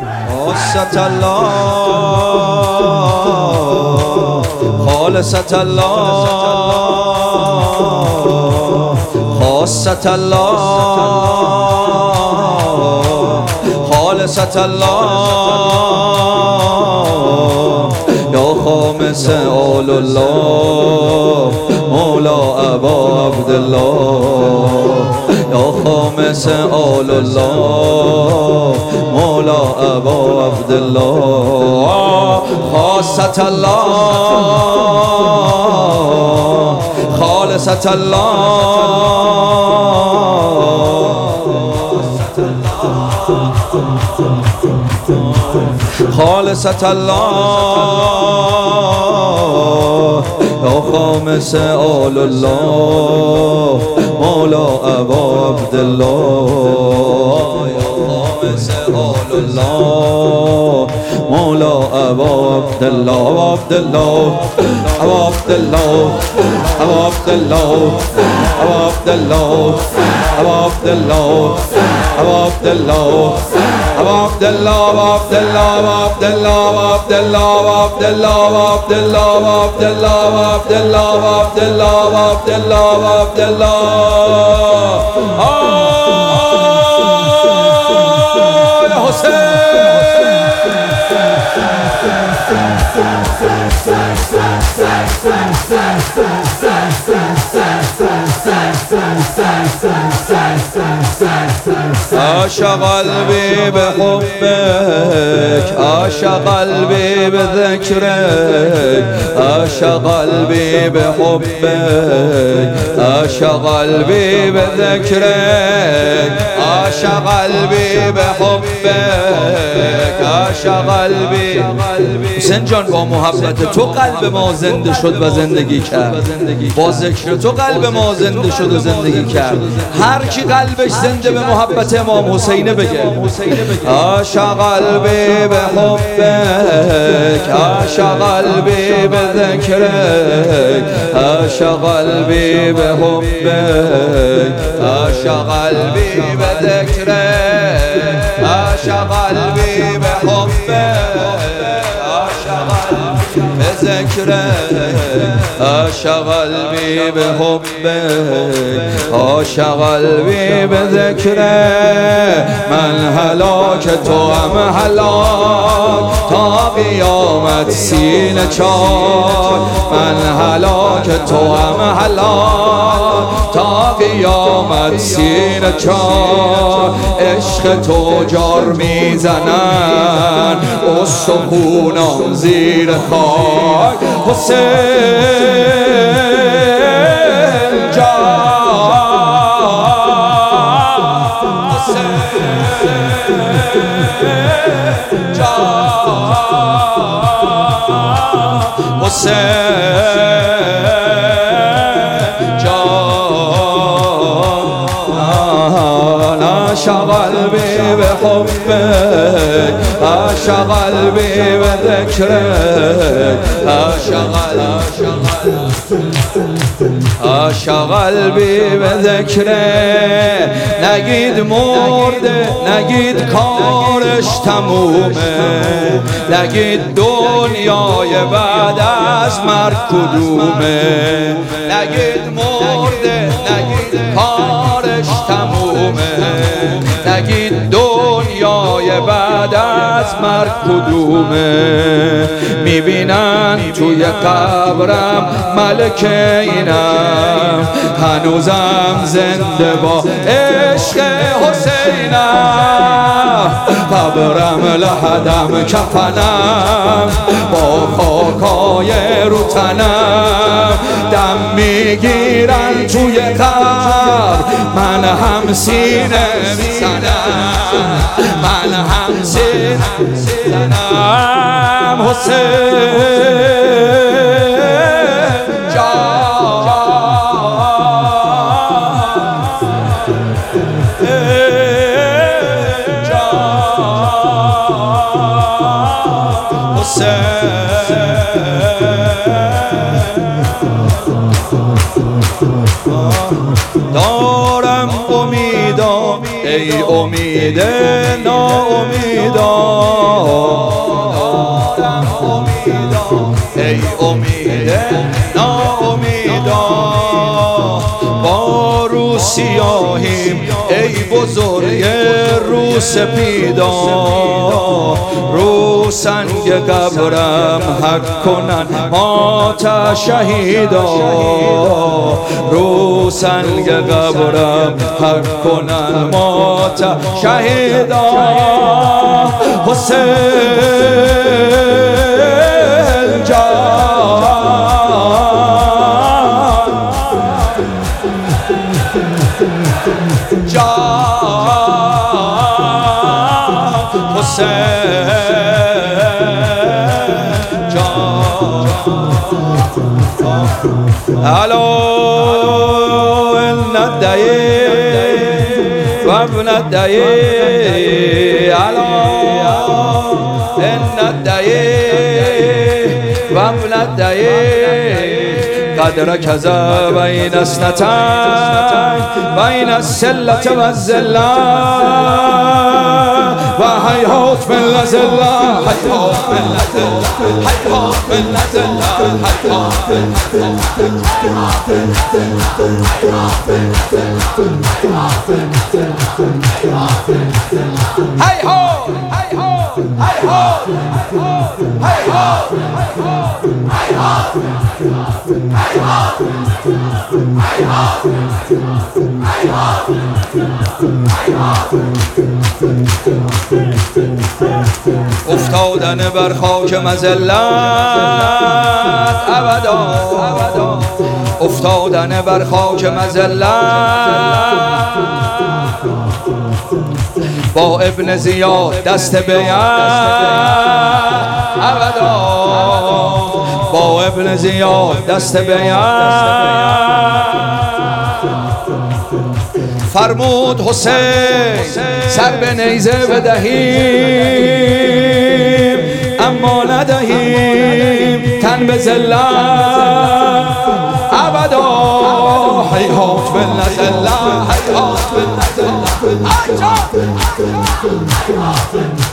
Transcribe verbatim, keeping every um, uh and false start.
خاصة الله خالصة الله خاصة الله خالصة الله يا خامس آل الله مولا ابا عبدالله يا خامس آل الله مولا ابا عبدالله خاصة الله خالصة الله خالصة الله يا خامس آل الله مولا ابا عبدالله يا خامس آل الله مولا ابا عبدالله ابو عبدالله ابو عبدالله ابو عبدالله ابو عبدالله ابو عبدالله ابو عبدالله ابو عبدالله ابو عبدالله ابو عبدالله ابو عبدالله ابو عبدالله ابو عبدالله ابو عبدالله ابو عبدالله ابو عبدالله ابو عبدالله يا حسين عاشق قلبي بحبك عاشق قلبي بذكرك عاشق قلبي بحبك عاشق قلبي بذكرك عاشق قلبی به حبک عاشق قلبی حسین جان با محبت تو قلب ما زنده شد و زندگی کرد با ذکر تو قلب ما زنده شد و زندگی کرد هر کی قلبش زنده به محبت امام حسین بگه عاشق قلبی به حبک عاشق قلبی به ذکرک عاشق قلبی به حبک عاشق قلبی به ذکرک عاشق قلبی به حبک عاشق قلبی به ذکرک عاشق قلبی به حبک عاشق قلبی به ذکرک من هلاک تو هم هلاک تا قیامت سینه چاک من هلاک تو هم هلاک تا قیامت سینه چاک عشق تو جار میزنن استخونام زیر خاک حسین جان حسین جان حسین جان عاشق قلبی به حبک عاشق قلبی به ذکرک عاشق عاشق قلبی به ذکرک نگید مرده نگید کارش تمومه نگید دنیای بعد از مرگ کدومه نگید مرده نگید کارش تمومه نگید دنیای بعد از مرگ کدومه میبینن توی قبرم ملک اینم هنوزم زنده با عشق حسینم قبرم لحدم کفنم با خاکای رو تنم دم میگیرن توی قبر من هم سینه میزنم من هم سینه میزنم حسین دارم امیدا ای امید ناامیدان، ای امید ناامیدان، با رو سیاهیم ای بزرگ رو سپیدان، رو سنگ قبرم حق کنن ما تا شهیدا، رو سنگ قبرم حق کنن ما تا شهیدا. حسین جان جان حسین جان الو ان الدعی و ابن الدعی، الو ان الدعی و ابن الدعی، قد ركز بين اثنتين بين السلة والزلة وهيهات من الزلة، هيهات من الزلة، هيهات من الزلة، هيهات من هيهات هيهات هيهات افتادن بر خاک مذلت ابدا، افتادن بر خاک مذلت با ابن زیاد دست بیعت ابدا، با ابن زیاد دست بیعت فرمود حسین سر به نیزه بدهیم اما ندهیم تن به ذلت ابدا، هیهات من ذلت، هیهات من ذلت.